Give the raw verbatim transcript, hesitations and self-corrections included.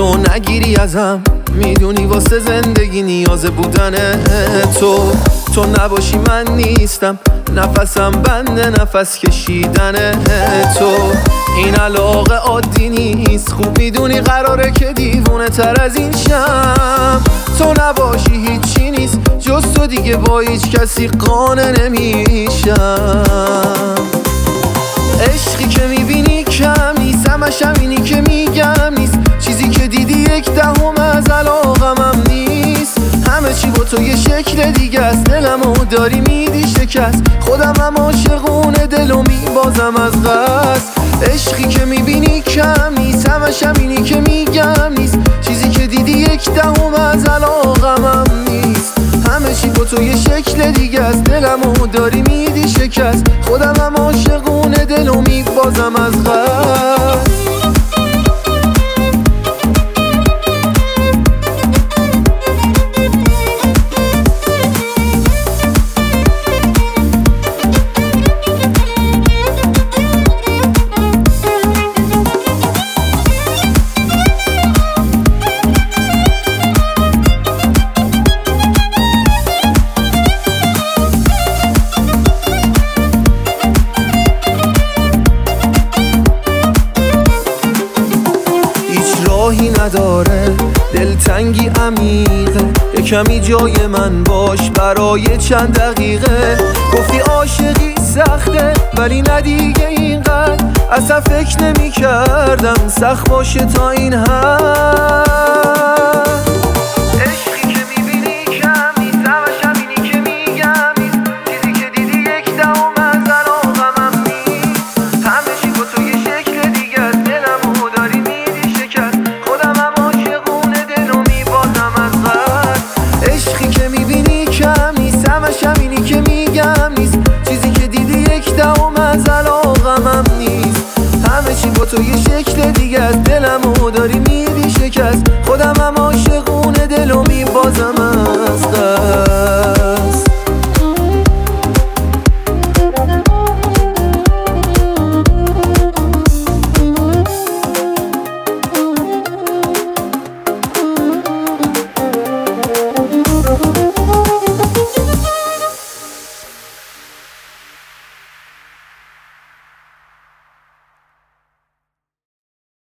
دلو نگیری ازم، میدونی واسه زندگی نیاز بودن تو تو نباشی من نیستم، نفسم بنده نفس کشیدن تو. این علاقه عادی نیست، خوب میدونی قراره که دیوونه تر از این شم. تو نباشی هیچی نیست، جز تو دیگه با هیچ کسی قانع نمیشم. عشقی که میبینی کم نیست، همش همینی که میگم نیست، چیزی که دیدی یک دهم از علاقمم نیست. همه چی با تو یه شکل دیگه است، دلمو داری میدی شکست، خودم هم عاشقونه دلو میبازم از قصد. عشقی که میبینی کم نیست، همش همینی که میگم نیست، چیزی که دیدی یک دهم از علاقمم نیست. همه چی با تو یه شکل دیگه است، دلمو داری میدی شکست، خودم هم عاشقونه دلو میبازم از قصد. راهی نداره، دلتنگی عمیقه، یه کمی جای من باش برای چند دقیقه. گفتی عاشقی سخته ولی نه دیگه اینقدر، اصلا فکر نمی کردم سخت باشه تا این حد. عشقی که میبینی کم نیست، همش همینی که میگم نیست، چیزی که دیدی یک دهم از علاقمم نیست. همه چی با تو یه شکل دیگه است، دلمو داری میدی شکست، خودم هم عاشقونه دلو میبازم از قصد. عشقی که میبینی کم نیست، همش همینی که میگم نیست، چیزی که دیدی یک دهم از علاقمم نیست. همه چی با تو یه شکل دیگه است، دلمو داری میدی شکست، خودم هم